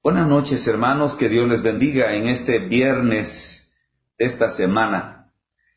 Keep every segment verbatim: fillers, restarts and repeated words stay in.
Buenas noches, hermanos, que Dios les bendiga en este viernes de esta semana.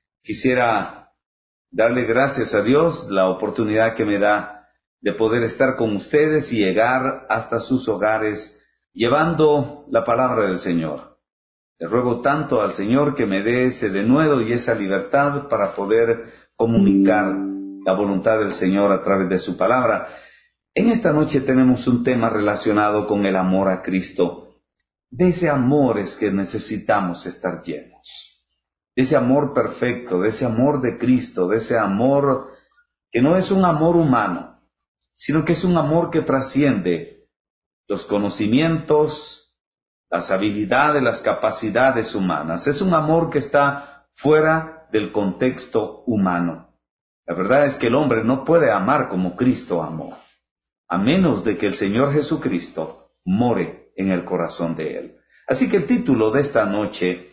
Quisiera darle gracias a Dios la oportunidad que me da de poder estar con ustedes y llegar hasta sus hogares llevando la palabra del Señor. Le ruego tanto al Señor que me dé ese denuedo y esa libertad para poder comunicar la voluntad del Señor a través de su palabra. En esta noche tenemos un tema relacionado con el amor a Cristo. De ese amor es que necesitamos estar llenos. De ese amor perfecto, de ese amor de Cristo, de ese amor que no es un amor humano, sino que es un amor que trasciende los conocimientos, las habilidades, las capacidades humanas. Es un amor que está fuera del contexto humano. La verdad es que el hombre no puede amar como Cristo amó, a menos de que el Señor Jesucristo more en el corazón de él. Así que el título de esta noche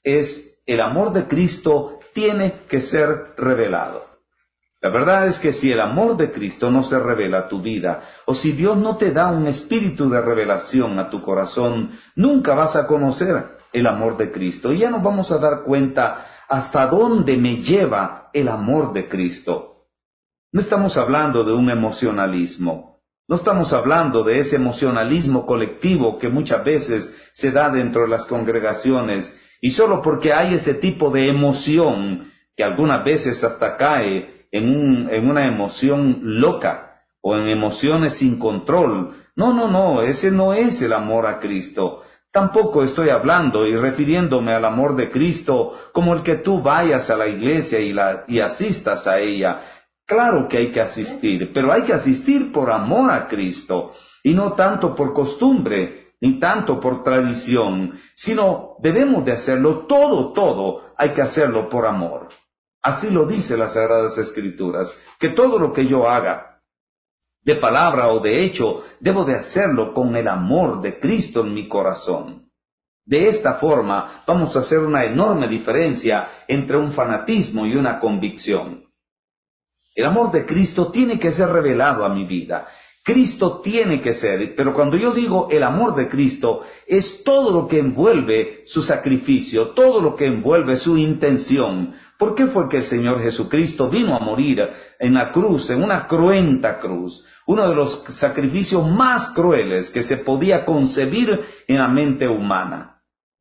es El amor de Cristo tiene que ser revelado. La verdad es que si el amor de Cristo no se revela a tu vida, o si Dios no te da un espíritu de revelación a tu corazón, nunca vas a conocer el amor de Cristo. Y ya nos vamos a dar cuenta hasta dónde me lleva el amor de Cristo. No estamos hablando de un emocionalismo. No estamos hablando de ese emocionalismo colectivo que muchas veces se da dentro de las congregaciones, y solo porque hay ese tipo de emoción, que algunas veces hasta cae en, un, en una emoción loca, o en emociones sin control. No, no, no, ese no es el amor a Cristo. Tampoco estoy hablando y refiriéndome al amor de Cristo como el que tú vayas a la iglesia y, la, y asistas a ella. Claro que hay que asistir, pero hay que asistir por amor a Cristo, y no tanto por costumbre, ni tanto por tradición, sino debemos de hacerlo todo, todo, hay que hacerlo por amor. Así lo dice las Sagradas Escrituras, que todo lo que yo haga, de palabra o de hecho, debo de hacerlo con el amor de Cristo en mi corazón. De esta forma vamos a hacer una enorme diferencia entre un fanatismo y una convicción. El amor de Cristo tiene que ser revelado a mi vida. Cristo tiene que ser, pero cuando yo digo el amor de Cristo, es todo lo que envuelve su sacrificio, todo lo que envuelve su intención. ¿Por qué fue que el Señor Jesucristo vino a morir en la cruz, en una cruenta cruz? Uno de los sacrificios más crueles que se podía concebir en la mente humana.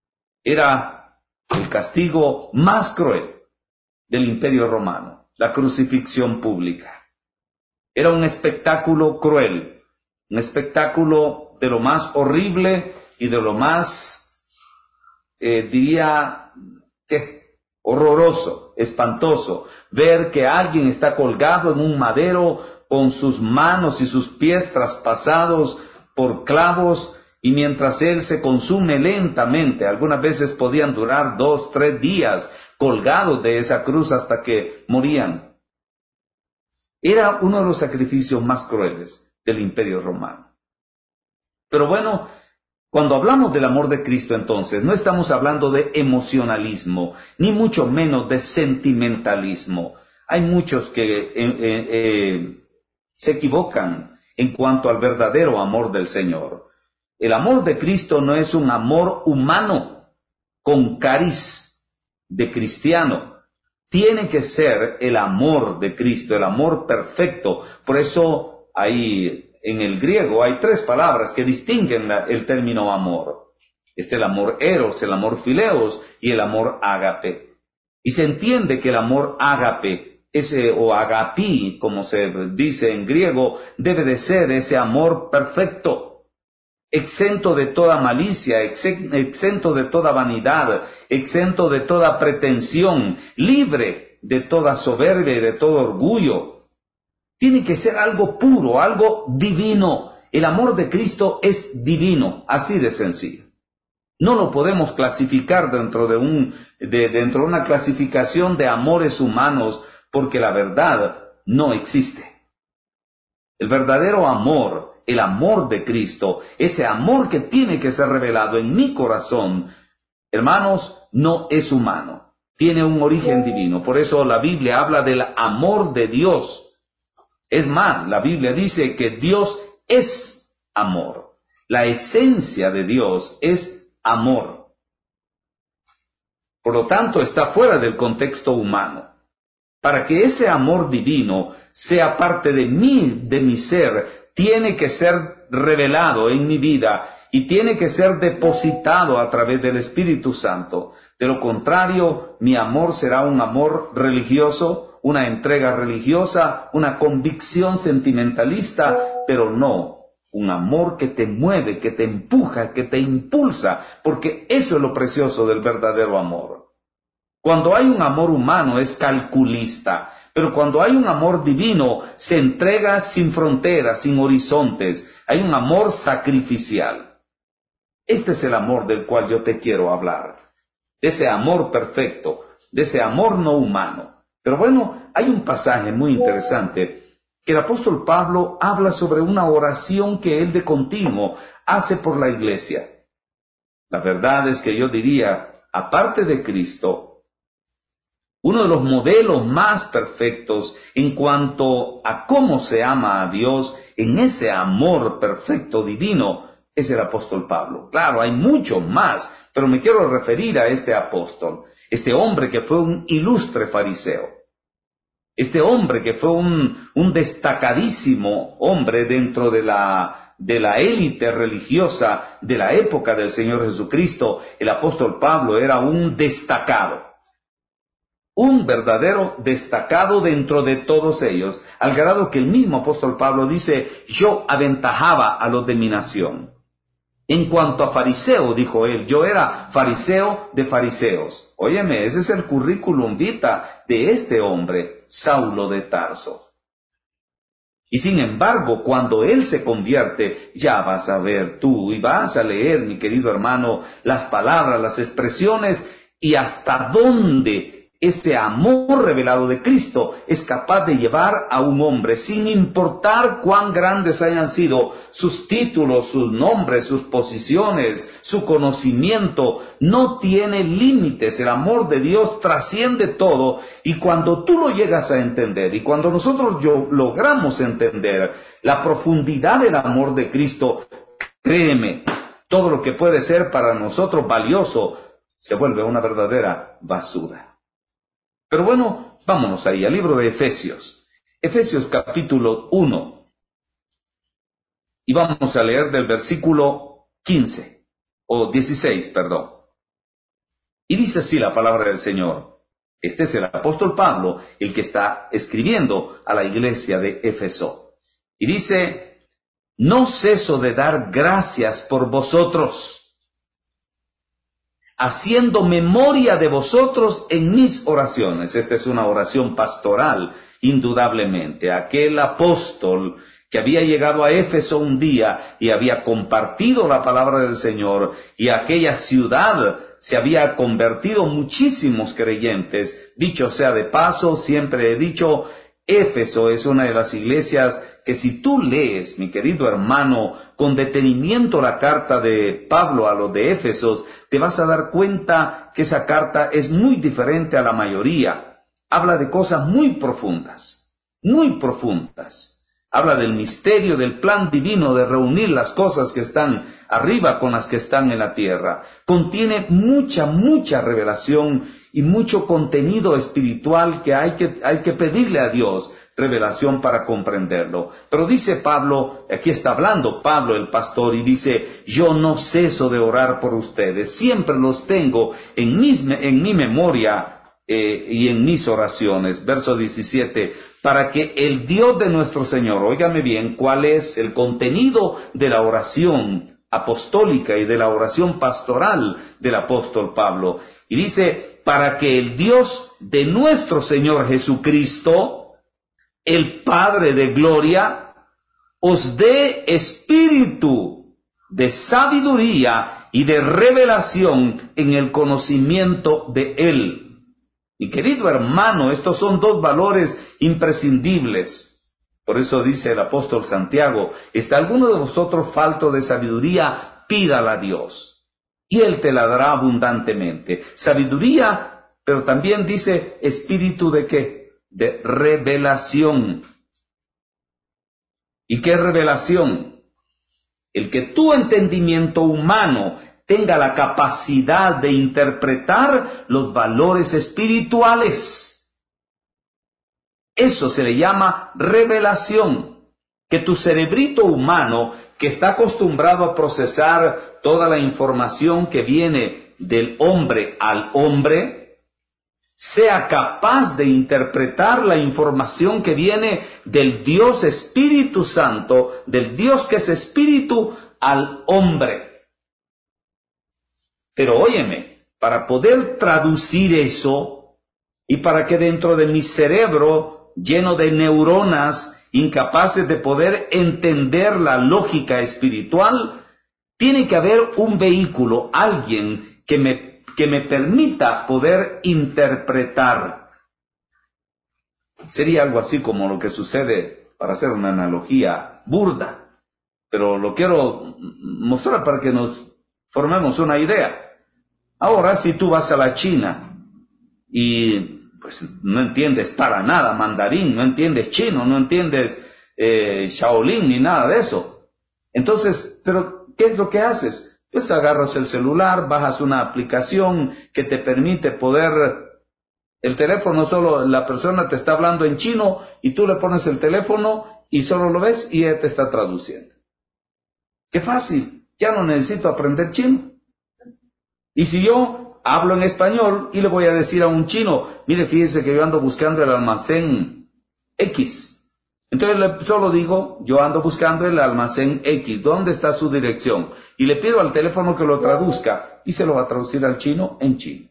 Era el castigo más cruel del Imperio Romano. La crucifixión pública. Era un espectáculo cruel, un espectáculo de lo más horrible y de lo más, eh, diría, ¿qué? horroroso, espantoso, ver que alguien está colgado en un madero con sus manos y sus pies traspasados por clavos, y mientras él se consume lentamente, algunas veces podían durar dos, tres días, colgados de esa cruz hasta que morían. Era uno de los sacrificios más crueles del Imperio Romano. Pero bueno, cuando hablamos del amor de Cristo entonces, no estamos hablando de emocionalismo, ni mucho menos de sentimentalismo. Hay muchos que eh, eh, eh, se equivocan en cuanto al verdadero amor del Señor. El amor de Cristo no es un amor humano con cariz de cristiano. Tiene que ser el amor de Cristo, el amor perfecto. Por eso ahí en el griego hay tres palabras que distinguen la, el término amor. Este es el amor eros, el amor fileos y el amor ágape. Y se entiende que el amor ágape, ese o agapi, como se dice en griego, debe de ser ese amor perfecto, exento de toda malicia, exento de toda vanidad, exento de toda pretensión, libre de toda soberbia y de todo orgullo. Tiene que ser algo puro, algo divino. El amor de Cristo es divino, así de sencillo. No lo podemos clasificar dentro de, un, de, dentro de una clasificación de amores humanos, porque la verdad no existe. El verdadero amor, el amor de Cristo, ese amor que tiene que ser revelado en mi corazón, hermanos, no es humano, tiene un origen divino. Por eso la Biblia habla del amor de Dios. Es más, la Biblia dice que Dios es amor. La esencia de Dios es amor. Por lo tanto, está fuera del contexto humano. Para que ese amor divino sea parte de mí, de mi ser, tiene que ser revelado en mi vida y tiene que ser depositado a través del Espíritu Santo. De lo contrario, mi amor será un amor religioso, una entrega religiosa, una convicción sentimentalista, pero no un amor que te mueve, que te empuja, que te impulsa, porque eso es lo precioso del verdadero amor. Cuando hay un amor humano es calculista, pero cuando hay un amor divino se entrega sin fronteras, sin horizontes. Hay un amor sacrificial. Este es el amor del cual yo te quiero hablar. De ese amor perfecto, de ese amor no humano. Pero bueno, hay un pasaje muy interesante que el apóstol Pablo habla sobre una oración que él de continuo hace por la iglesia. La verdad es que yo diría, aparte de Cristo, uno de los modelos más perfectos en cuanto a cómo se ama a Dios en ese amor perfecto divino es el apóstol Pablo. Claro, hay muchos más, pero me quiero referir a este apóstol, este hombre que fue un ilustre fariseo, este hombre que fue un, un destacadísimo hombre dentro de la, de la élite religiosa de la época del Señor Jesucristo. El apóstol Pablo era un destacado. Un verdadero destacado dentro de todos ellos, al grado que el mismo apóstol Pablo dice, yo aventajaba a los de mi nación. En cuanto a fariseo, dijo él, yo era fariseo de fariseos. Óyeme, ese es el currículum vitae de este hombre, Saulo de Tarso. Y sin embargo, cuando él se convierte, ya vas a ver tú y vas a leer, mi querido hermano, las palabras, las expresiones y hasta dónde ese amor revelado de Cristo es capaz de llevar a un hombre, sin importar cuán grandes hayan sido sus títulos, sus nombres, sus posiciones, su conocimiento, no tiene límites. El amor de Dios trasciende todo, y cuando tú lo llegas a entender, y cuando nosotros yo, logramos entender la profundidad del amor de Cristo, créeme, todo lo que puede ser para nosotros valioso se vuelve una verdadera basura. Pero bueno, vámonos ahí, al libro de Efesios. Efesios capítulo uno. Y vamos a leer del versículo quince, o dieciséis, perdón. Y dice así la palabra del Señor. Este es el apóstol Pablo, el que está escribiendo a la iglesia de Éfeso. Y dice, no ceso de dar gracias por vosotros, haciendo memoria de vosotros en mis oraciones. Esta es una oración pastoral, indudablemente. Aquel apóstol que había llegado a Éfeso un día y había compartido la palabra del Señor, y aquella ciudad se había convertido muchísimos creyentes. Dicho sea de paso, siempre he dicho, Éfeso es una de las iglesias que si tú lees, mi querido hermano, con detenimiento la carta de Pablo a los de Éfesos, te vas a dar cuenta que esa carta es muy diferente a la mayoría. Habla de cosas muy profundas, muy profundas. Habla del misterio, del plan divino de reunir las cosas que están arriba con las que están en la tierra. Contiene mucha, mucha revelación y mucho contenido espiritual que hay que, hay que pedirle a Dios revelación para comprenderlo. Pero dice Pablo, aquí está hablando Pablo el pastor, y dice, yo no ceso de orar por ustedes, siempre los tengo en, mis, en mi memoria eh, y en mis oraciones. Verso diecisiete, para que el Dios de nuestro Señor, óigame bien, cuál es el contenido de la oración apostólica y de la oración pastoral del apóstol Pablo. Y dice, para que el Dios de nuestro Señor Jesucristo, el Padre de gloria, os dé espíritu de sabiduría y de revelación en el conocimiento de Él. Mi querido hermano, estos son dos valores imprescindibles. Por eso dice el apóstol Santiago, ¿está alguno de vosotros falto de sabiduría? Pídala a Dios, y Él te la dará abundantemente. Sabiduría, pero también dice espíritu de ¿qué? De revelación. ¿Y qué revelación? el que tu entendimiento humano tenga la capacidad de interpretar los valores espirituales. Eso se le llama revelación. Que tu cerebrito humano, que está acostumbrado a procesar toda la información que viene del hombre al hombre, sea capaz de interpretar la información que viene del Dios Espíritu Santo, del Dios que es Espíritu, al hombre. Pero óyeme, para poder traducir eso, y para que dentro de mi cerebro, lleno de neuronas, incapaces de poder entender la lógica espiritual, tiene que haber un vehículo, alguien que me, que me permita poder interpretar. Sería algo así como lo que sucede, para hacer una analogía burda, pero lo quiero mostrar para que nos formemos una idea. Ahora, si tú vas a la China y pues no entiendes para nada mandarín, no entiendes chino, no entiendes eh, Shaolin ni nada de eso. Entonces, ¿pero qué es lo que haces? Pues agarras el celular, bajas una aplicación que te permite poder, el teléfono solo, la persona te está hablando en chino y tú le pones el teléfono y solo lo ves y ella te está traduciendo. ¡Qué fácil! Ya no necesito aprender chino. Y si yo hablo en español y le voy a decir a un chino, mire, fíjese que yo ando buscando el almacén X. Entonces le, solo digo, yo ando buscando el almacén X, ¿dónde está su dirección? Y le pido al teléfono que lo traduzca y se lo va a traducir al chino en chino.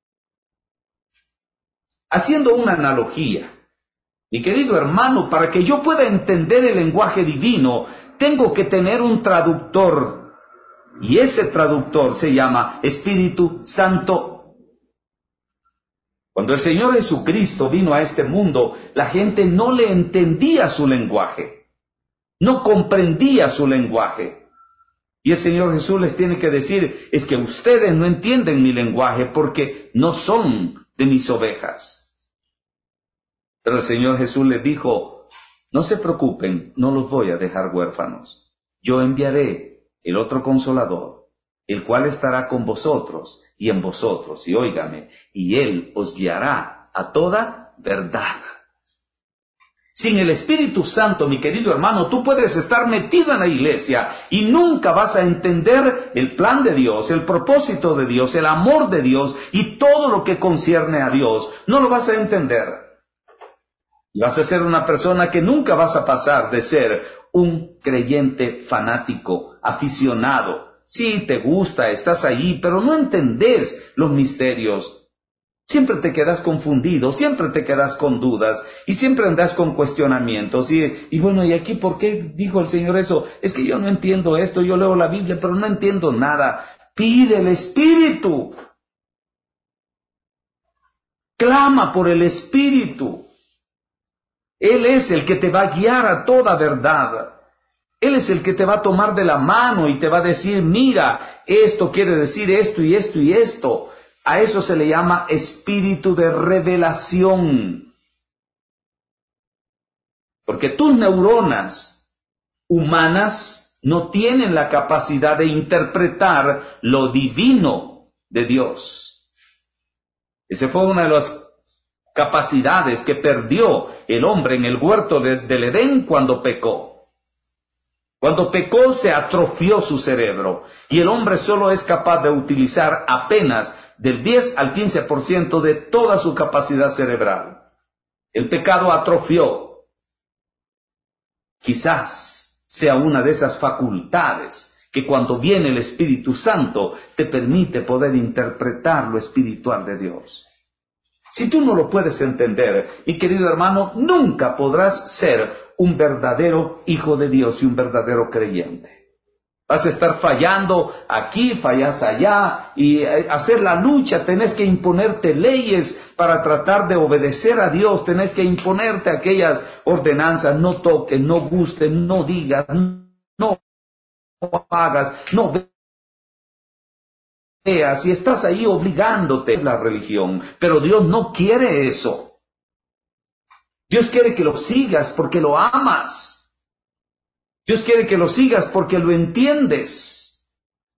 Haciendo una analogía, mi querido hermano, para que yo pueda entender el lenguaje divino, tengo que tener un traductor. Y ese traductor se llama Espíritu Santo. Cuando el Señor Jesucristo vino a este mundo, la gente no le entendía su lenguaje, no comprendía su lenguaje. Y el Señor Jesús les tiene que decir, es que ustedes no entienden mi lenguaje porque no son de mis ovejas. Pero el Señor Jesús les dijo, no se preocupen, no los voy a dejar huérfanos. Yo enviaré el otro Consolador, el cual estará con vosotros y en vosotros, y óigame, y Él os guiará a toda verdad. Sin el Espíritu Santo, mi querido hermano, tú puedes estar metido en la iglesia y nunca vas a entender el plan de Dios, el propósito de Dios, el amor de Dios y todo lo que concierne a Dios. No lo vas a entender. Y vas a ser una persona que nunca vas a pasar de ser un creyente fanático, aficionado. Sí, te gusta, estás ahí, pero no entendés los misterios. Siempre te quedas confundido, siempre te quedas con dudas, y siempre andas con cuestionamientos. Y, y bueno, ¿y aquí por qué dijo el Señor eso? Es que yo no entiendo esto, yo leo la Biblia, pero no entiendo nada. Pide el Espíritu. Clama por el Espíritu. Él es el que te va a guiar a toda verdad. Él es el que te va a tomar de la mano y te va a decir, mira, esto quiere decir esto y esto y esto. A eso se le llama espíritu de revelación. Porque tus neuronas humanas no tienen la capacidad de interpretar lo divino de Dios. Esa fue una de las capacidades que perdió el hombre en el huerto de, del Edén cuando pecó. Cuando pecó se atrofió su cerebro y el hombre solo es capaz de utilizar apenas del diez al quince por ciento de toda su capacidad cerebral. El pecado atrofió. Quizás sea una de esas facultades que cuando viene el Espíritu Santo te permite poder interpretar lo espiritual de Dios. Si tú no lo puedes entender, mi querido hermano, nunca podrás ser un verdadero hijo de Dios y un verdadero creyente. Vas a estar fallando aquí, fallas allá, y hacer la lucha, tenés que imponerte leyes para tratar de obedecer a Dios, tenés que imponerte aquellas ordenanzas, no toques, no gustes, no digas, no hagas, no veas, y estás ahí obligándote a la religión, pero Dios no quiere eso. Dios quiere que lo sigas porque lo amas. Dios quiere que lo sigas porque lo entiendes.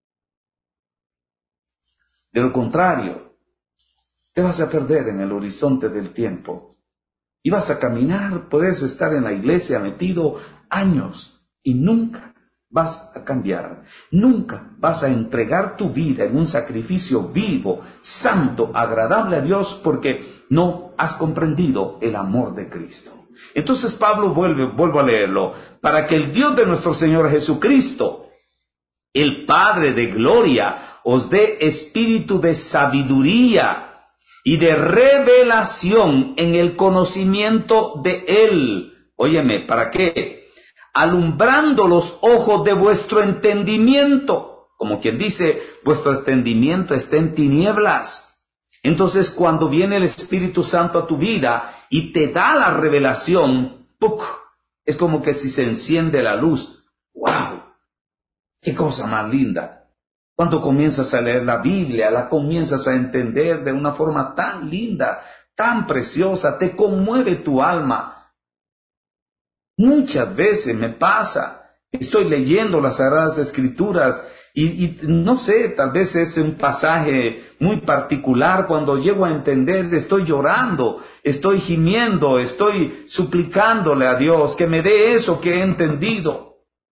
De lo contrario, te vas a perder en el horizonte del tiempo. Y vas a caminar, puedes estar en la iglesia metido años y nunca vas a cambiar. Nunca vas a entregar tu vida en un sacrificio vivo, santo, agradable a Dios porque no has comprendido el amor de Cristo. Entonces Pablo vuelve, vuelvo a leerlo, para que el Dios de nuestro Señor Jesucristo, el Padre de gloria, os dé espíritu de sabiduría y de revelación en el conocimiento de Él. Óyeme, ¿para qué? Alumbrando los ojos de vuestro entendimiento. Como quien dice, vuestro entendimiento está en tinieblas. Entonces, cuando viene el Espíritu Santo a tu vida y te da la revelación, ¡puc!, es como que si se enciende la luz. ¡Wow! ¡Qué cosa más linda! Cuando comienzas a leer la Biblia, la comienzas a entender de una forma tan linda, tan preciosa, te conmueve tu alma. Muchas veces me pasa, estoy leyendo las Sagradas Escrituras y, y no sé, tal vez es un pasaje muy particular, cuando llego a entender, estoy llorando, estoy gimiendo, estoy suplicándole a Dios que me dé eso que he entendido.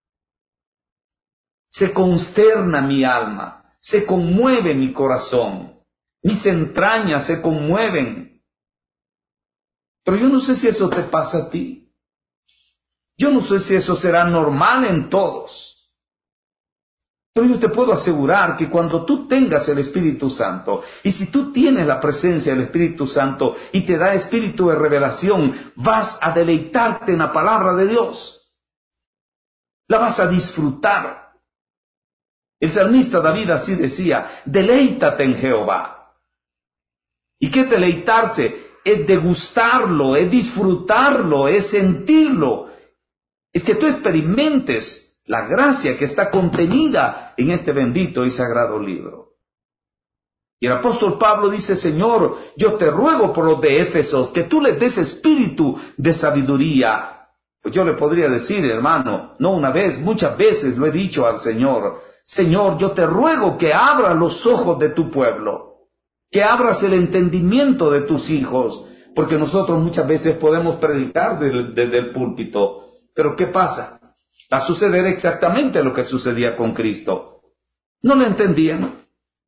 Se consterna mi alma, se conmueve mi corazón, mis entrañas se conmueven. Pero yo no sé si eso te pasa a ti. Yo no sé si eso será normal en todos. Pero yo te puedo asegurar que cuando tú tengas el Espíritu Santo, y si tú tienes la presencia del Espíritu Santo y te da espíritu de revelación, vas a deleitarte en la palabra de Dios. La vas a disfrutar. El salmista David así decía, deleítate en Jehová. ¿Y qué deleitarse? Es degustarlo, es disfrutarlo, es sentirlo. Es que tú experimentes la gracia que está contenida en este bendito y sagrado libro. Y el apóstol Pablo dice, Señor, yo te ruego por los de Éfesos, que tú les des espíritu de sabiduría. Pues yo le podría decir, hermano, no una vez, muchas veces lo he dicho al Señor, Señor, yo te ruego que abras los ojos de tu pueblo, que abras el entendimiento de tus hijos, porque nosotros muchas veces podemos predicar desde, desde el púlpito, pero ¿qué pasa? Va a suceder exactamente lo que sucedía con Cristo. No lo entendían.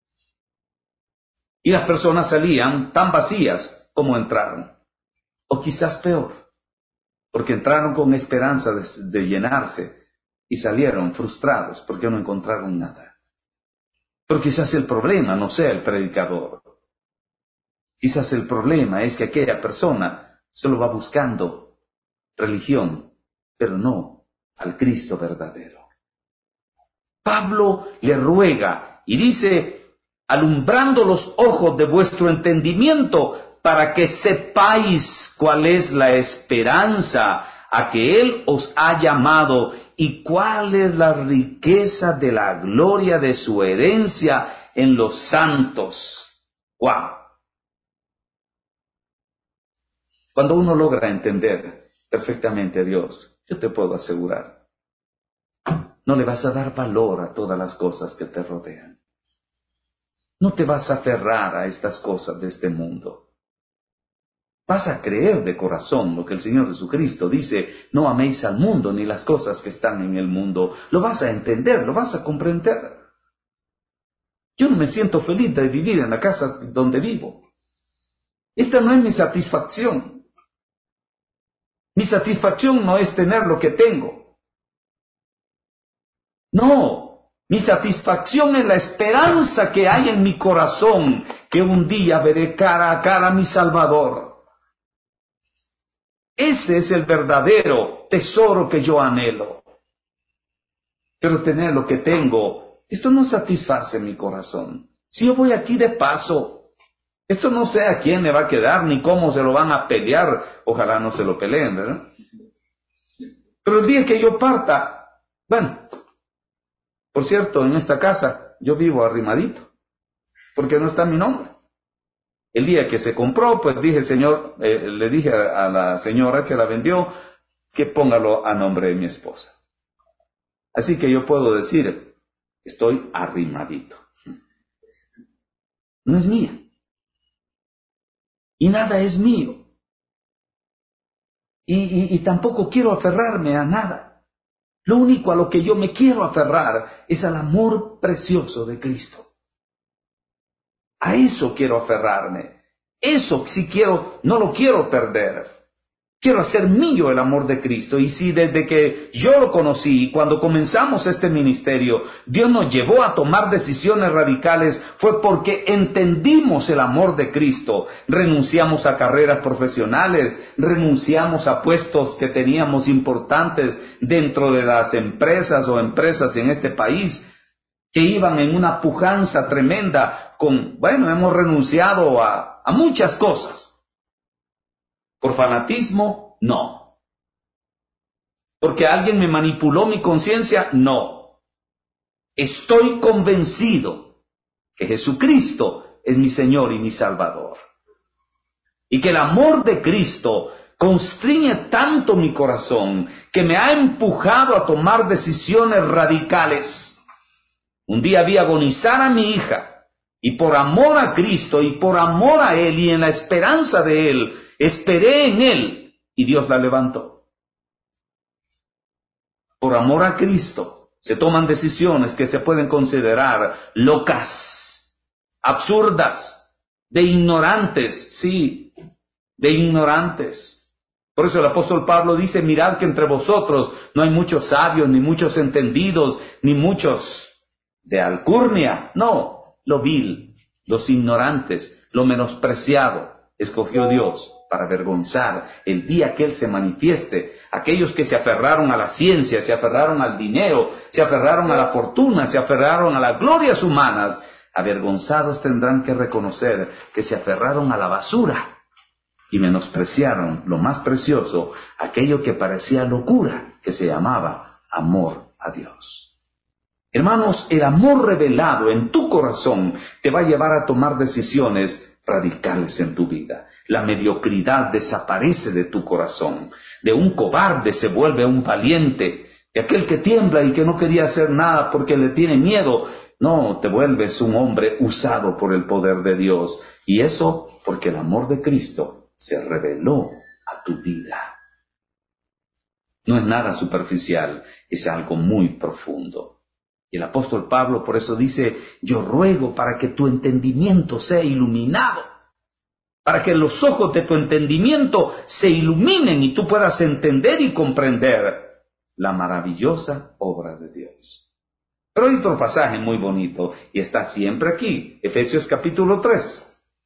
Y las personas salían tan vacías como entraron. O quizás peor, porque entraron con esperanza de, de llenarse y salieron frustrados porque no encontraron nada. Pero quizás el problema no sea el predicador. Quizás el problema es que aquella persona solo va buscando religión, pero no al Cristo verdadero. Pablo le ruega y dice, alumbrando los ojos de vuestro entendimiento, para que sepáis cuál es la esperanza a que Él os ha llamado y cuál es la riqueza de la gloria de su herencia en los santos. ¡Wow! Cuando uno logra entender perfectamente a Dios, yo te puedo asegurar, no le vas a dar valor a todas las cosas que te rodean. No te vas a aferrar a estas cosas de este mundo. Vas a creer de corazón lo que el Señor Jesucristo dice, no améis al mundo ni las cosas que están en el mundo. Lo vas a entender, lo vas a comprender. Yo no me siento feliz de vivir en la casa donde vivo. Esta no es mi satisfacción. Mi satisfacción no es tener lo que tengo. No, mi satisfacción es la esperanza que hay en mi corazón, que un día veré cara a cara a mi Salvador. Ese es el verdadero tesoro que yo anhelo. Pero tener lo que tengo, esto no satisface mi corazón. Si yo voy aquí de paso, esto no sé a quién le va a quedar ni cómo se lo van a pelear. Ojalá no se lo peleen, ¿verdad? Pero el día que yo parta, bueno, por cierto, en esta casa yo vivo arrimadito, porque no está mi nombre. El día que se compró, pues dije, señor, eh, le dije a, a la señora que la vendió, que póngalo a nombre de mi esposa. Así que yo puedo decir, estoy arrimadito. No es mía. Y nada es mío. Y, y, y tampoco quiero aferrarme a nada. Lo único a lo que yo me quiero aferrar es al amor precioso de Cristo. A eso quiero aferrarme. Eso sí quiero, no lo quiero perder. Quiero hacer mío el amor de Cristo. Y si desde que yo lo conocí, cuando comenzamos este ministerio, Dios nos llevó a tomar decisiones radicales, fue porque entendimos el amor de Cristo. Renunciamos a carreras profesionales, renunciamos a puestos que teníamos importantes dentro de las empresas o empresas en este país, que iban en una pujanza tremenda con, bueno, hemos renunciado a, a muchas cosas. ¿Por fanatismo? No. ¿Porque alguien me manipuló mi conciencia? No. Estoy convencido que Jesucristo es mi Señor y mi Salvador. Y que el amor de Cristo constriñe tanto mi corazón que me ha empujado a tomar decisiones radicales. Un día vi agonizar a mi hija y por amor a Cristo y por amor a Él y en la esperanza de Él, esperé en Él y Dios la levantó. Por amor a Cristo se toman decisiones que se pueden considerar locas, absurdas, de ignorantes, sí, de ignorantes. Por eso el apóstol Pablo dice, mirad que entre vosotros no hay muchos sabios, ni muchos entendidos, ni muchos de alcurnia. No, lo vil, los ignorantes, lo menospreciado, escogió Dios para avergonzar el día que Él se manifieste. Aquellos que se aferraron a la ciencia, se aferraron al dinero, se aferraron a la fortuna, se aferraron a las glorias humanas, avergonzados tendrán que reconocer que se aferraron a la basura y menospreciaron lo más precioso, aquello que parecía locura, que se llamaba amor a Dios. Hermanos, el amor revelado en tu corazón te va a llevar a tomar decisiones radicales en tu vida. La mediocridad desaparece de tu corazón. De un cobarde se vuelve un valiente. De aquel que tiembla y que no quería hacer nada porque le tiene miedo, no, te vuelves un hombre usado por el poder de Dios. Y eso porque el amor de Cristo se reveló a tu vida. No es nada superficial, es algo muy profundo. Y el apóstol Pablo por eso dice, yo ruego para que tu entendimiento sea iluminado, para que los ojos de tu entendimiento se iluminen y tú puedas entender y comprender la maravillosa obra de Dios. Pero hay otro pasaje muy bonito y está siempre aquí, Efesios capítulo tres.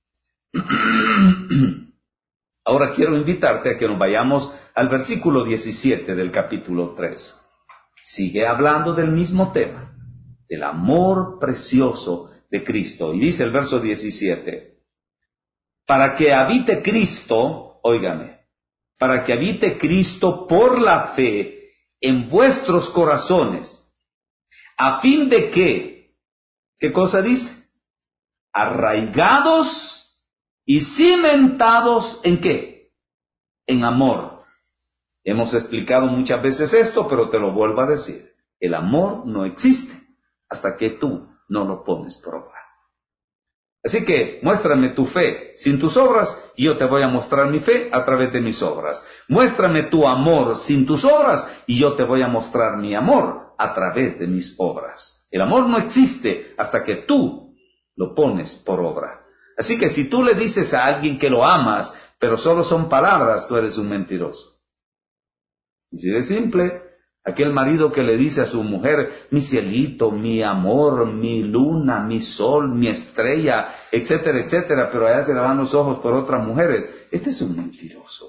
Ahora quiero invitarte a que nos vayamos al versículo diecisiete del capítulo tres. Sigue hablando del mismo tema, del amor precioso de Cristo. Y dice el verso diecisiete, para que habite Cristo, óigame, para que habite Cristo por la fe en vuestros corazones, a fin de que, ¿qué cosa dice? Arraigados y cimentados ¿en qué? En amor. Hemos explicado muchas veces esto, pero te lo vuelvo a decir. El amor no existe hasta que tú no lo pones por obra. Así que muéstrame tu fe sin tus obras y yo te voy a mostrar mi fe a través de mis obras. Muéstrame tu amor sin tus obras y yo te voy a mostrar mi amor a través de mis obras. El amor no existe hasta que tú lo pones por obra. Así que si tú le dices a alguien que lo amas, pero solo son palabras, tú eres un mentiroso. Y si es simple, aquel marido que le dice a su mujer, mi cielito, mi amor, mi luna, mi sol, mi estrella, etcétera, etcétera, pero allá se le dan los ojos por otras mujeres. Este es un mentiroso.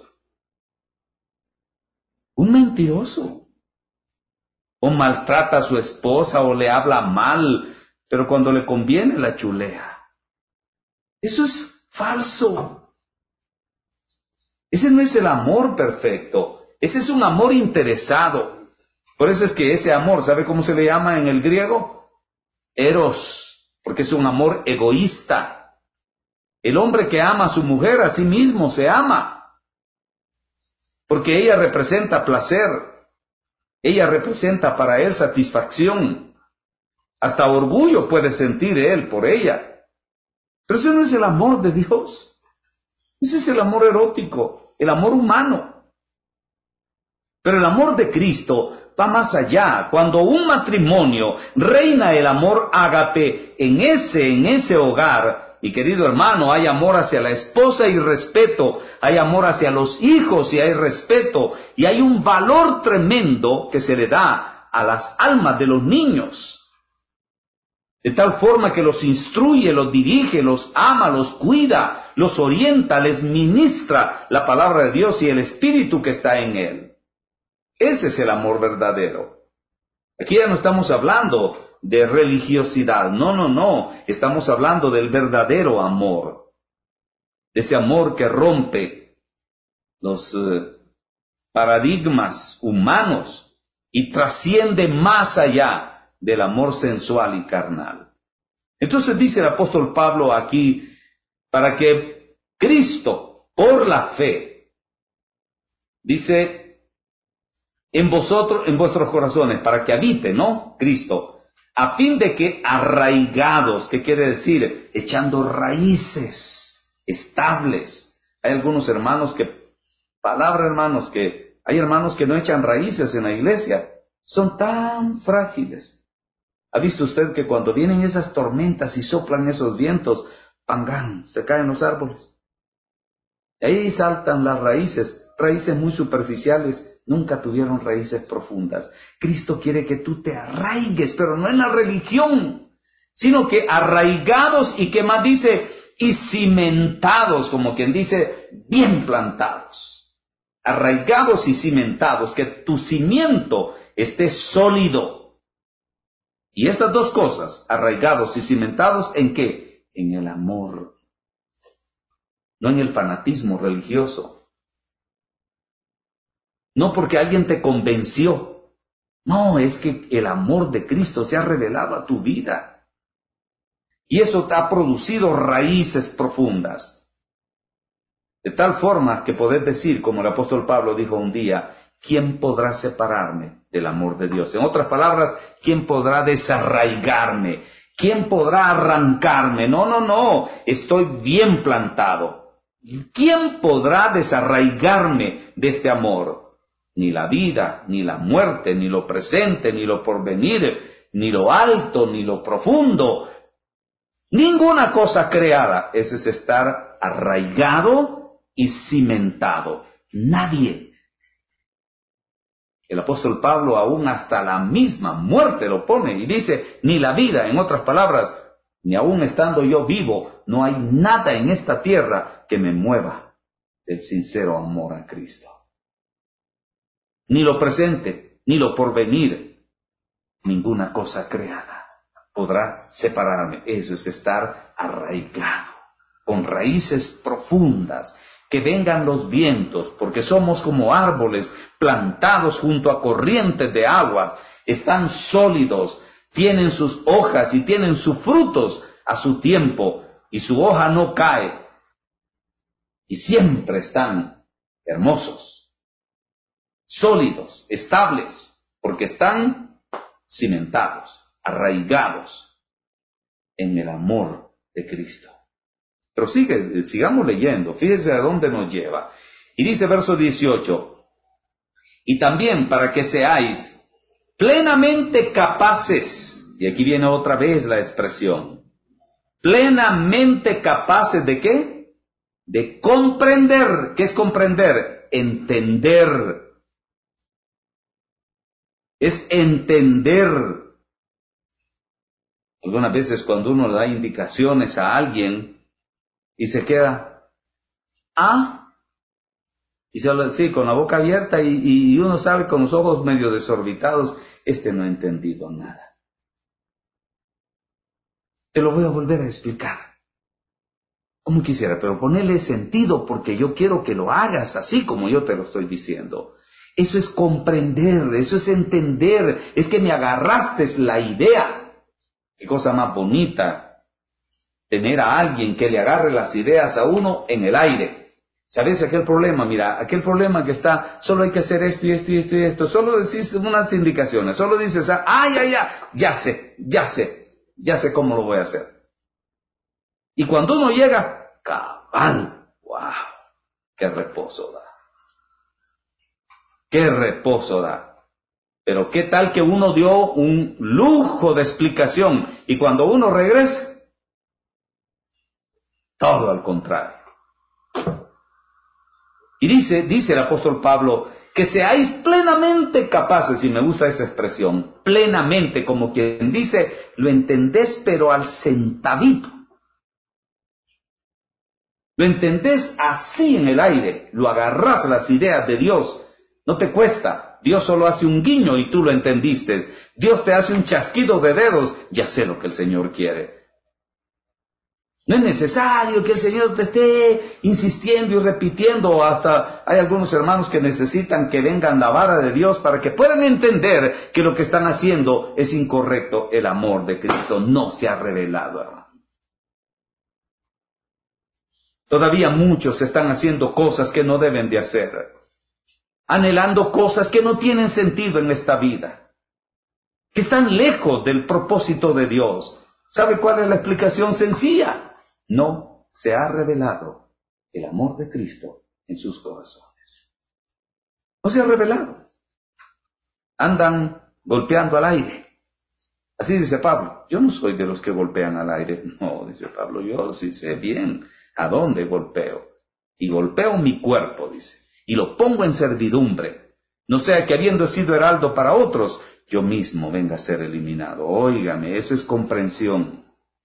Un mentiroso. O maltrata a su esposa o le habla mal, pero cuando le conviene la chulea. Eso es falso. Ese no es el amor perfecto. Ese es un amor interesado. Por eso es que ese amor, ¿sabe cómo se le llama en el griego? Eros, porque es un amor egoísta. El hombre que ama a su mujer a sí mismo se ama, porque ella representa placer. Ella representa para él satisfacción. Hasta orgullo puede sentir él por ella. Pero eso no es el amor de Dios. Ese es el amor erótico, el amor humano. Pero el amor de Cristo va más allá. Cuando un matrimonio reina el amor ágape en ese, en ese hogar, mi querido hermano, hay amor hacia la esposa y respeto, hay amor hacia los hijos y hay respeto, y hay un valor tremendo que se le da a las almas de los niños. De tal forma que los instruye, los dirige, los ama, los cuida, los orienta, les ministra la palabra de Dios y el espíritu que está en él. Ese es el amor verdadero. Aquí ya no estamos hablando de religiosidad. No, no, no. Estamos hablando del verdadero amor. De ese amor que rompe los eh, paradigmas humanos y trasciende más allá del amor sensual y carnal. Entonces dice el apóstol Pablo aquí, para que Cristo, por la fe, dice, en vosotros, en vuestros corazones, para que habite, ¿no? Cristo, a fin de que arraigados, ¿qué quiere decir? Echando raíces estables. Hay algunos hermanos que, palabra hermanos, que hay hermanos que no echan raíces en la iglesia, son tan frágiles. ¿Ha visto usted que cuando vienen esas tormentas y soplan esos vientos, pangán, se caen los árboles? Ahí saltan las raíces, raíces muy superficiales, nunca tuvieron raíces profundas. Cristo quiere que tú te arraigues, pero no en la religión, sino que arraigados y que más dice, y cimentados, como quien dice, bien plantados. Arraigados y cimentados, que tu cimiento esté sólido. Y estas dos cosas, arraigados y cimentados, ¿en qué? En el amor, no en el fanatismo religioso. No porque alguien te convenció. No, es que el amor de Cristo se ha revelado a tu vida. Y eso te ha producido raíces profundas. De tal forma que podés decir, como el apóstol Pablo dijo un día, ¿quién podrá separarme del amor de Dios? En otras palabras, ¿quién podrá desarraigarme? ¿Quién podrá arrancarme? No, no, no, estoy bien plantado. ¿Quién podrá desarraigarme de este amor? Ni la vida, ni la muerte, ni lo presente, ni lo porvenir, ni lo alto, ni lo profundo. Ninguna cosa creada. Ese es estar arraigado y cimentado. Nadie. El apóstol Pablo aún hasta la misma muerte lo pone y dice, ni la vida, en otras palabras, ni aún estando yo vivo, no hay nada en esta tierra que me mueva del sincero amor a Cristo. Ni lo presente, ni lo porvenir, ninguna cosa creada podrá separarme. Eso es estar arraigado, con raíces profundas. Que vengan los vientos, porque somos como árboles plantados junto a corrientes de aguas, están sólidos, tienen sus hojas y tienen sus frutos a su tiempo, y su hoja no cae, y siempre están hermosos, sólidos, estables, porque están cimentados, arraigados en el amor de Cristo. Pero sigue, sigamos leyendo, fíjese a dónde nos lleva. Y dice verso dieciocho, y también para que seáis plenamente capaces, y aquí viene otra vez la expresión, plenamente capaces ¿de qué? De comprender. ¿Qué es comprender? Entender. Es entender. Algunas veces cuando uno le da indicaciones a alguien, y se queda, ¿ah? Y se habla así, con la boca abierta, y, y uno sabe con los ojos medio desorbitados, este no ha entendido nada. Te lo voy a volver a explicar. Como quisiera, pero ponele sentido, porque yo quiero que lo hagas así como yo te lo estoy diciendo. Eso es comprender, eso es entender, es que me agarraste la idea. Qué cosa más bonita. Tener a alguien que le agarre las ideas a uno en el aire. ¿Sabes aquel problema? Mira, aquel problema que está, solo hay que hacer esto y esto y esto y esto. Solo decís unas indicaciones. Solo dices, ah, ya, ya, ya sé, ya sé, ya sé cómo lo voy a hacer. Y cuando uno llega, cabal, wow, qué reposo da. Qué reposo da. Pero qué tal que uno dio un lujo de explicación y cuando uno regresa, todo al contrario. Y dice, dice el apóstol Pablo, que seáis plenamente capaces, y me gusta esa expresión, plenamente, como quien dice, lo entendés pero al centavito. Lo entendés así en el aire, lo agarrás las ideas de Dios, no te cuesta. Dios solo hace un guiño y tú lo entendiste. Dios te hace un chasquido de dedos, ya sé lo que el Señor quiere. No es necesario que el Señor te esté insistiendo y repitiendo. Hasta hay algunos hermanos que necesitan que vengan la vara de Dios para que puedan entender que lo que están haciendo es incorrecto. El amor de Cristo no se ha revelado, hermano. Todavía muchos están haciendo cosas que no deben de hacer, anhelando cosas que no tienen sentido en esta vida, que están lejos del propósito de Dios. ¿Sabe cuál es la explicación sencilla? No se ha revelado el amor de Cristo en sus corazones. No se ha revelado. Andan golpeando al aire. Así dice Pablo. Yo no soy de los que golpean al aire. No, dice Pablo, yo sí sé bien a dónde golpeo. Y golpeo mi cuerpo, dice, y lo pongo en servidumbre. No sea que habiendo sido heraldo para otros, yo mismo venga a ser eliminado. Óigame, eso es comprensión.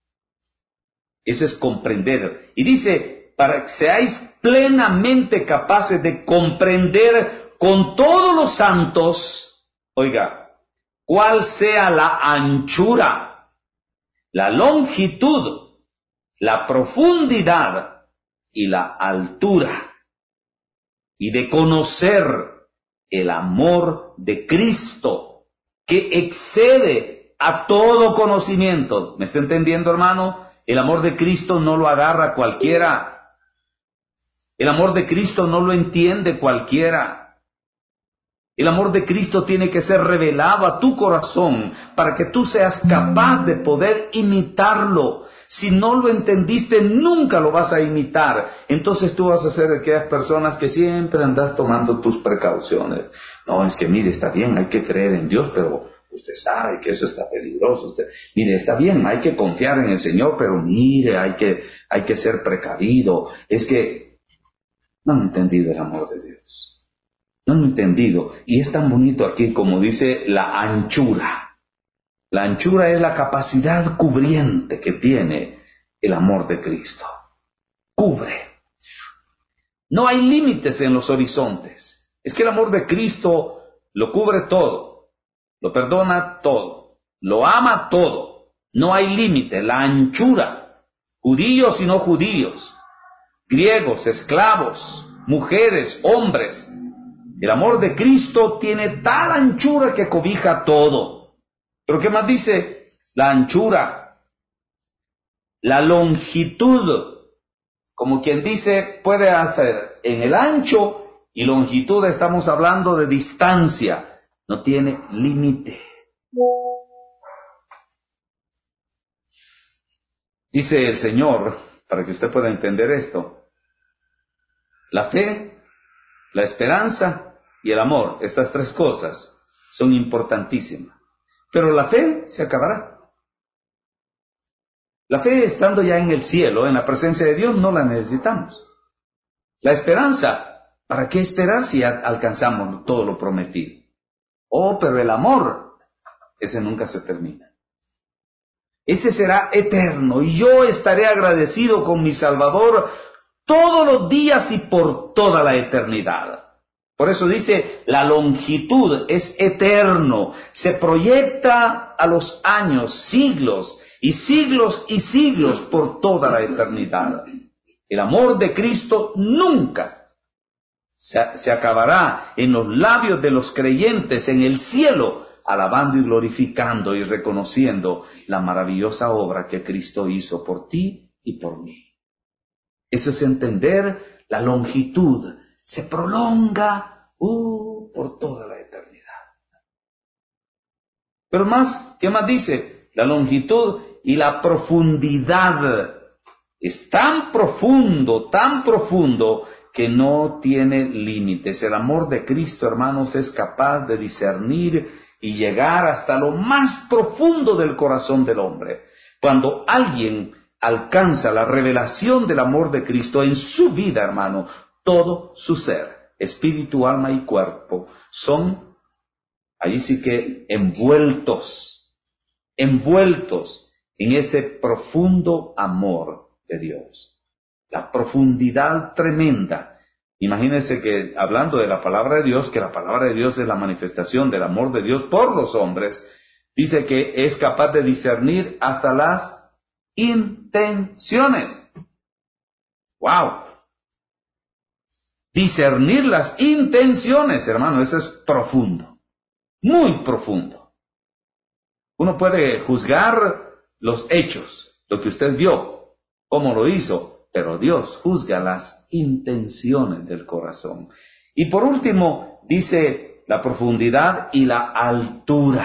Eso es comprender. Y dice, para que seáis plenamente capaces de comprender con todos los santos, oiga, cuál sea la anchura, la longitud, la profundidad y la altura, y de conocer el amor de Cristo, que excede a todo conocimiento. ¿Me está entendiendo, hermano? El amor de Cristo no lo agarra cualquiera. El amor de Cristo no lo entiende cualquiera. El amor de Cristo tiene que ser revelado a tu corazón para que tú seas capaz de poder imitarlo. Si no lo entendiste, nunca lo vas a imitar. Entonces tú vas a ser de aquellas personas que siempre andas tomando tus precauciones. No, es que mire, está bien, hay que creer en Dios, pero usted sabe que eso está peligroso. Usted, mire, está bien, hay que confiar en el Señor, pero mire, hay que, hay que ser precavido. Es que no han entendido el amor de Dios. No han entendido. Y es tan bonito aquí como dice la anchura. La anchura es la capacidad cubriente que tiene el amor de Cristo. Cubre. No hay límites en los horizontes. Es que el amor de Cristo lo cubre todo. Lo perdona todo, lo ama todo, no hay límite, la anchura, judíos y no judíos, griegos, esclavos, mujeres, hombres. El amor de Cristo tiene tal anchura que cobija todo. Pero ¿qué más dice? La anchura, la longitud, como quien dice, puede hacer en el ancho y longitud, estamos hablando de distancia. No tiene límite. Dice el Señor, para que usted pueda entender esto, la fe, la esperanza y el amor, estas tres cosas son importantísimas. Pero la fe se acabará. La fe, estando ya en el cielo, en la presencia de Dios, no la necesitamos. La esperanza, ¿para qué esperar si ya alcanzamos todo lo prometido? Oh, pero el amor, ese nunca se termina. Ese será eterno y yo estaré agradecido con mi Salvador todos los días y por toda la eternidad. Por eso dice, la longitud es eterno, se proyecta a los años, siglos y siglos y siglos por toda la eternidad. El amor de Cristo nunca Se, se acabará en los labios de los creyentes en el cielo, alabando y glorificando y reconociendo la maravillosa obra que Cristo hizo por ti y por mí. Eso es entender la longitud se prolonga uh, por toda la eternidad. Pero más, ¿qué más dice? La longitud y la profundidad es tan profundo, tan profundo, que no tiene límites. El amor de Cristo, hermanos, es capaz de discernir y llegar hasta lo más profundo del corazón del hombre. Cuando alguien alcanza la revelación del amor de Cristo en su vida, hermano, todo su ser, espíritu, alma y cuerpo, son, allí sí que envueltos, envueltos en ese profundo amor de Dios. La profundidad tremenda. Imagínense que, hablando de la palabra de Dios, que la palabra de Dios es la manifestación del amor de Dios por los hombres, dice que es capaz de discernir hasta las intenciones. ¡Wow! Discernir las intenciones, hermano, eso es profundo, muy profundo. Uno puede juzgar los hechos, lo que usted vio, cómo lo hizo, pero Dios juzga las intenciones del corazón. Y por último, dice la profundidad y la altura.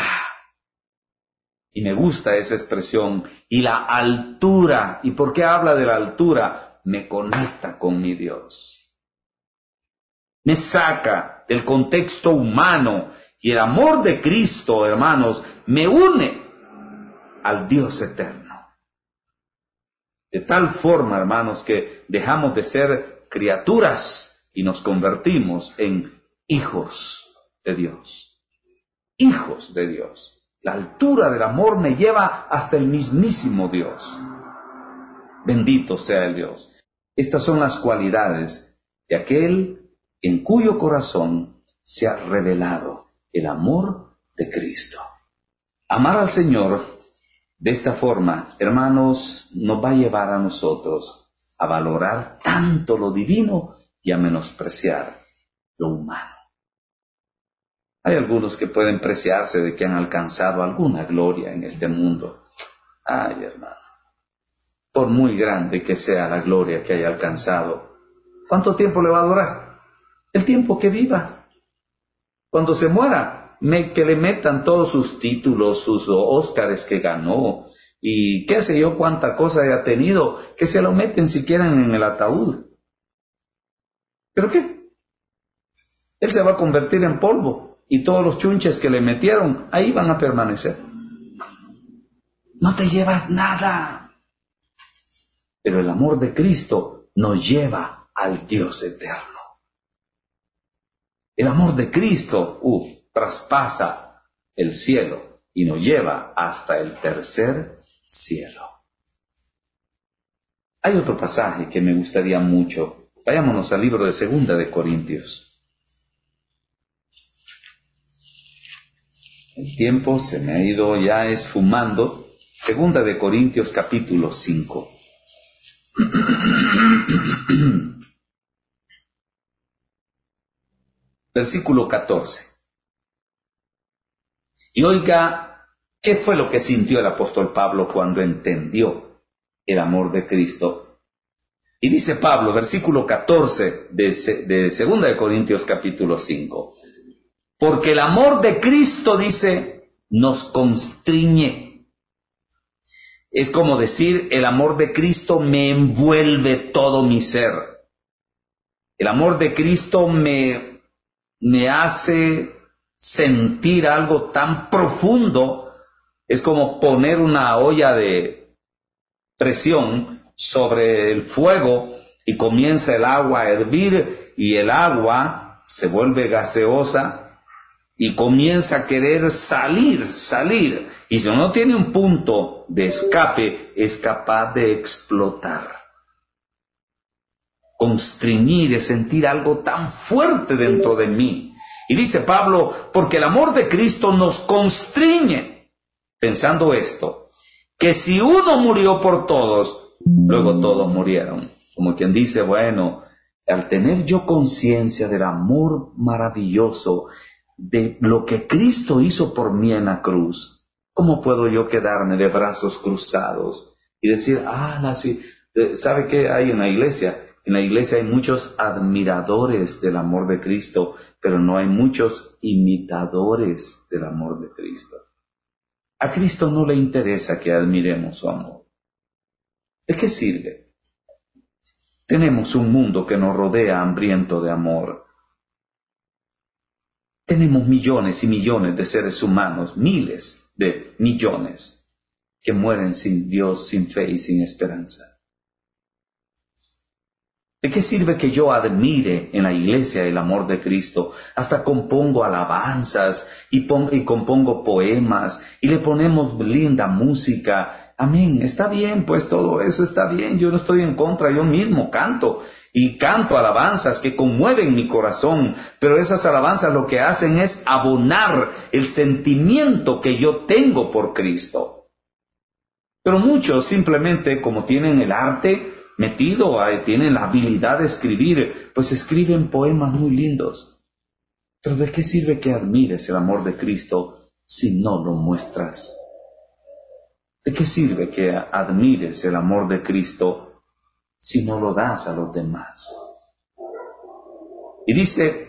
Y me gusta esa expresión, y la altura. ¿Y por qué habla de la altura? Me conecta con mi Dios. Me saca del contexto humano, y el amor de Cristo, hermanos, me une al Dios eterno. De tal forma, hermanos, que dejamos de ser criaturas y nos convertimos en hijos de Dios. Hijos de Dios. La altura del amor me lleva hasta el mismísimo Dios. Bendito sea el Dios. Estas son las cualidades de aquel en cuyo corazón se ha revelado el amor de Cristo. Amar al Señor de esta forma, hermanos, nos va a llevar a nosotros a valorar tanto lo divino y a menospreciar lo humano. Hay algunos que pueden preciarse de que han alcanzado alguna gloria en este mundo. Ay, hermano, por muy grande que sea la gloria que haya alcanzado, ¿cuánto tiempo le va a durar? El tiempo que viva. Cuando se muera, Me, que le metan todos sus títulos, sus Óscares que ganó, y qué sé yo cuánta cosa haya tenido, que se lo meten si quieren en el ataúd. ¿Pero qué? Él se va a convertir en polvo, y todos los chunches que le metieron, ahí van a permanecer. No te llevas nada. Pero el amor de Cristo nos lleva al Dios eterno. El amor de Cristo, uff, traspasa el cielo y nos lleva hasta el tercer cielo. Hay otro pasaje que me gustaría mucho. Vayámonos al libro de Segunda de Corintios. El tiempo se me ha ido ya esfumando. Segunda de Corintios capítulo cinco. Versículo catorce. Y oiga, ¿qué fue lo que sintió el apóstol Pablo cuando entendió el amor de Cristo? Y dice Pablo, versículo catorce de, de Segunda de Corintios capítulo cinco. Porque el amor de Cristo, dice, nos constriñe. Es como decir, el amor de Cristo me envuelve todo mi ser. El amor de Cristo me, me hace sentir algo tan profundo. Es como poner una olla de presión sobre el fuego y comienza el agua a hervir y el agua se vuelve gaseosa y comienza a querer salir, salir. Y si no tiene un punto de escape, es capaz de explotar. Constreñir es sentir algo tan fuerte dentro de mí. Y dice Pablo, porque el amor de Cristo nos constriñe, pensando esto, que si uno murió por todos, luego todos murieron. Como quien dice, bueno, al tener yo conciencia del amor maravilloso, de lo que Cristo hizo por mí en la cruz, ¿cómo puedo yo quedarme de brazos cruzados y decir, ah, sí, ¿sabe qué hay en la iglesia? En la iglesia hay muchos admiradores del amor de Cristo, pero no hay muchos imitadores del amor de Cristo. A Cristo no le interesa que admiremos su amor. ¿De qué sirve? Tenemos un mundo que nos rodea hambriento de amor. Tenemos millones y millones de seres humanos, miles de millones, que mueren sin Dios, sin fe y sin esperanza. ¿De qué sirve que yo admire en la iglesia el amor de Cristo? Hasta compongo alabanzas y, pongo, y compongo poemas y le ponemos linda música. Amén, está bien, pues todo eso está bien. Yo no estoy en contra, yo mismo canto y canto alabanzas que conmueven mi corazón. Pero esas alabanzas lo que hacen es abonar el sentimiento que yo tengo por Cristo. Pero muchos simplemente, como tienen el arte metido, tienen la habilidad de escribir, pues escriben poemas muy lindos. Pero ¿de qué sirve que admires el amor de Cristo si no lo muestras? ¿De qué sirve que admires el amor de Cristo si no lo das a los demás? Y dice,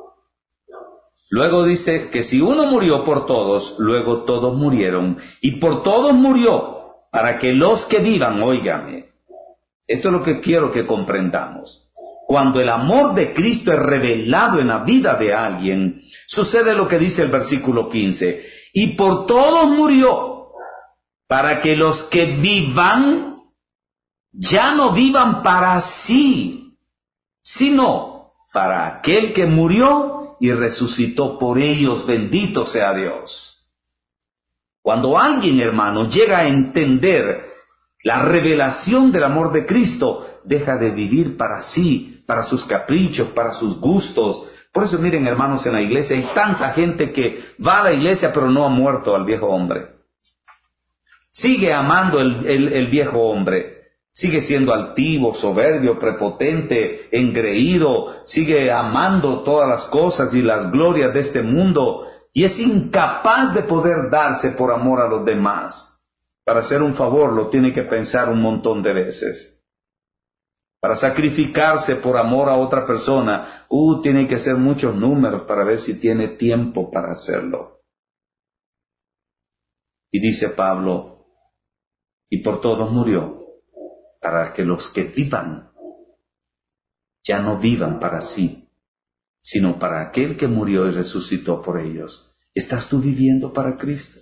luego dice que si uno murió por todos, luego todos murieron, y por todos murió, para que los que vivan, óigame. Esto es lo que quiero que comprendamos. Cuando el amor de Cristo es revelado en la vida de alguien, sucede lo que dice el versículo quince. Y por todos murió, para que los que vivan, ya no vivan para sí, sino para aquel que murió y resucitó por ellos. Bendito sea Dios. Cuando alguien, hermano, llega a entender la revelación del amor de Cristo, deja de vivir para sí, para sus caprichos, para sus gustos. Por eso miren, hermanos, en la iglesia hay tanta gente que va a la iglesia pero no ha muerto al viejo hombre. Sigue amando el, el, el viejo hombre. Sigue siendo altivo, soberbio, prepotente, engreído. Sigue amando todas las cosas y las glorias de este mundo. Y es incapaz de poder darse por amor a los demás. Para hacer un favor lo tiene que pensar un montón de veces. Para sacrificarse por amor a otra persona, uh, tiene que hacer muchos números para ver si tiene tiempo para hacerlo. Y dice Pablo, y por todos murió, para que los que vivan, ya no vivan para sí, sino para aquel que murió y resucitó por ellos. ¿Estás tú viviendo para Cristo?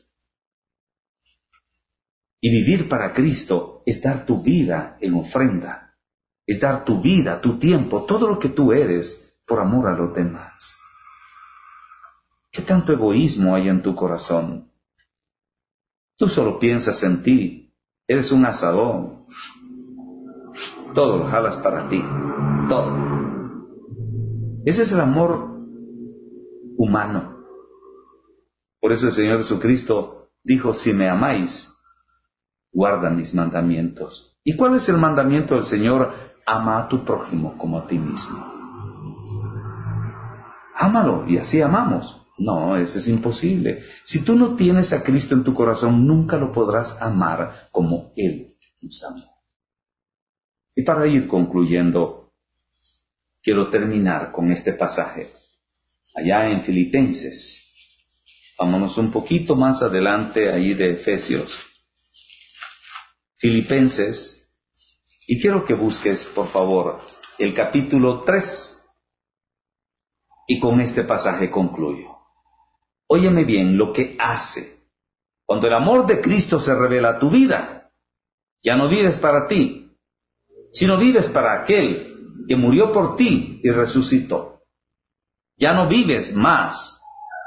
Y vivir para Cristo es dar tu vida en ofrenda, es dar tu vida, tu tiempo, todo lo que tú eres por amor a los demás. ¿Qué tanto egoísmo hay en tu corazón? Tú solo piensas en ti, eres un asadón, todo lo jalas para ti, todo. Ese es el amor humano. Por eso el Señor Jesucristo dijo, si me amáis, guarda mis mandamientos. ¿Y cuál es el mandamiento del Señor? Ama a tu prójimo como a ti mismo. Ámalo, y así amamos. No, eso es imposible. Si tú no tienes a Cristo en tu corazón, nunca lo podrás amar como Él nos amó. Y para ir concluyendo, quiero terminar con este pasaje. Allá en Filipenses. Vámonos un poquito más adelante ahí de Efesios. Filipenses, y quiero que busques, por favor, el capítulo tres, y con este pasaje concluyo. Óyeme bien lo que hace. Cuando el amor de Cristo se revela a tu vida, ya no vives para ti, sino vives para aquel que murió por ti y resucitó. Ya no vives más.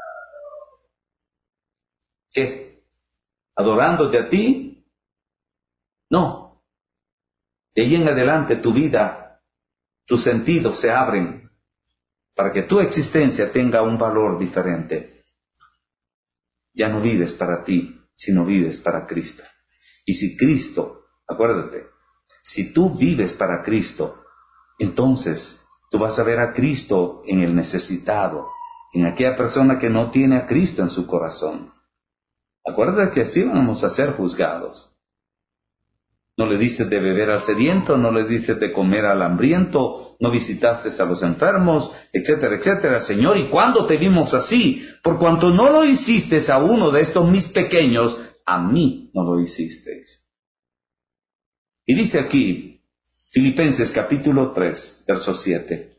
¿Qué? ¿Adorándote a ti? No. De ahí en adelante tu vida, tus sentidos se abren para que tu existencia tenga un valor diferente. Ya no vives para ti, sino vives para Cristo. Y si Cristo, acuérdate, si tú vives para Cristo, entonces tú vas a ver a Cristo en el necesitado, en aquella persona que no tiene a Cristo en su corazón. Acuérdate que así vamos a ser juzgados. No le diste de beber al sediento, no le diste de comer al hambriento, no visitaste a los enfermos, etcétera, etcétera. Señor, ¿y cuándo te vimos así? Por cuanto no lo hiciste a uno de estos mis pequeños, a mí no lo hicisteis. Y dice aquí, Filipenses capítulo tres, verso siete.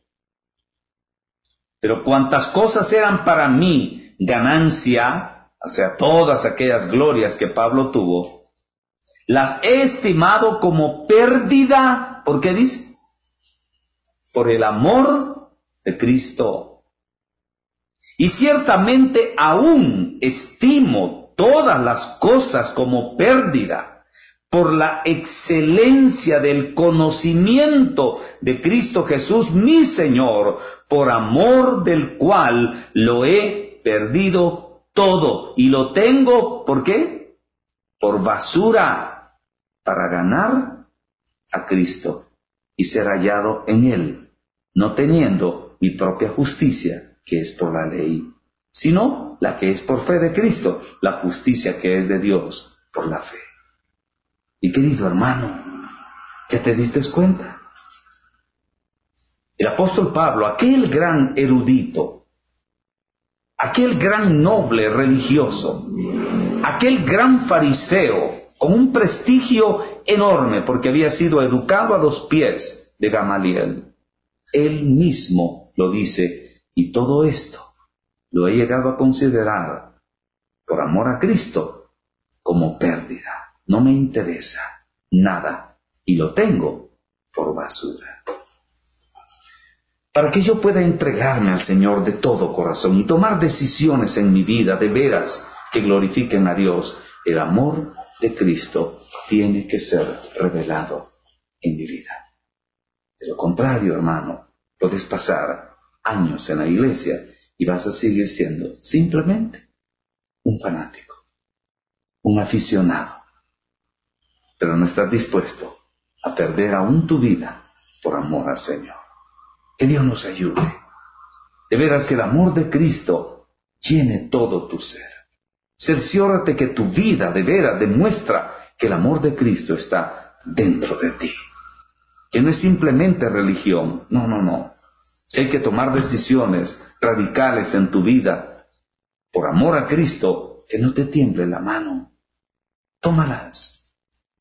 Pero cuantas cosas eran para mí ganancia, o sea, todas aquellas glorias que Pablo tuvo, las he estimado como pérdida. ¿Por qué dice? Por el amor de Cristo. Y ciertamente aún estimo todas las cosas como pérdida por la excelencia del conocimiento de Cristo Jesús, mi Señor, por amor del cual lo he perdido todo. Y lo tengo, ¿por qué? Por basura, para ganar a Cristo y ser hallado en Él, no teniendo mi propia justicia, que es por la ley, sino la que es por fe de Cristo, la justicia que es de Dios por la fe. Y querido hermano, ¿ya te diste cuenta? El apóstol Pablo, aquel gran erudito, aquel gran noble religioso, aquel gran fariseo, con un prestigio enorme porque había sido educado a los pies de Gamaliel, él mismo lo dice, y todo esto lo he llegado a considerar, por amor a Cristo, como pérdida. No me interesa nada y lo tengo por basura, para que yo pueda entregarme al Señor de todo corazón y tomar decisiones en mi vida de veras que glorifiquen a Dios. El amor de Cristo tiene que ser revelado en mi vida. De lo contrario, hermano, puedes pasar años en la iglesia y vas a seguir siendo simplemente un fanático, un aficionado, pero no estás dispuesto a perder aún tu vida por amor al Señor. Que Dios nos ayude. De veras que el amor de Cristo llene todo tu ser. Cerciórate que tu vida de veras demuestra que el amor de Cristo está dentro de ti. Que no es simplemente religión. No, no, no. Si hay que tomar decisiones radicales en tu vida por amor a Cristo, que no te tiemble la mano. Tómalas.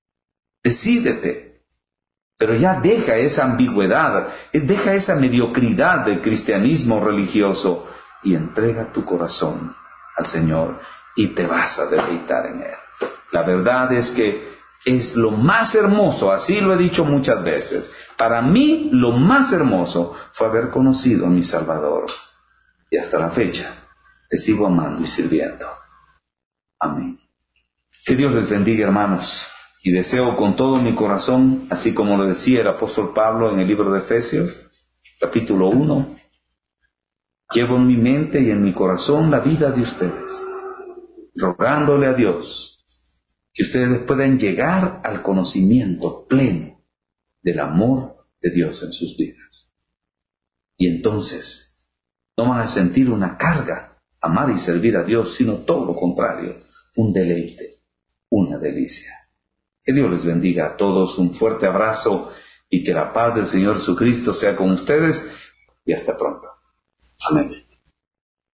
Decídete. Pero ya deja esa ambigüedad, deja esa mediocridad del cristianismo religioso y entrega tu corazón al Señor y te vas a deleitar en Él. La verdad es que es lo más hermoso, así lo he dicho muchas veces. Para mí lo más hermoso fue haber conocido a mi Salvador. Y hasta la fecha le sigo amando y sirviendo. Amén. Que Dios les bendiga, hermanos. Y deseo con todo mi corazón, así como lo decía el apóstol Pablo en el libro de Efesios, capítulo uno, llevo en mi mente y en mi corazón la vida de ustedes, rogándole a Dios que ustedes puedan llegar al conocimiento pleno del amor de Dios en sus vidas. Y entonces no van a sentir una carga amar y servir a Dios, sino todo lo contrario, un deleite, una delicia. Que Dios les bendiga a todos, un fuerte abrazo y que la paz del Señor Jesucristo sea con ustedes y hasta pronto. Amén.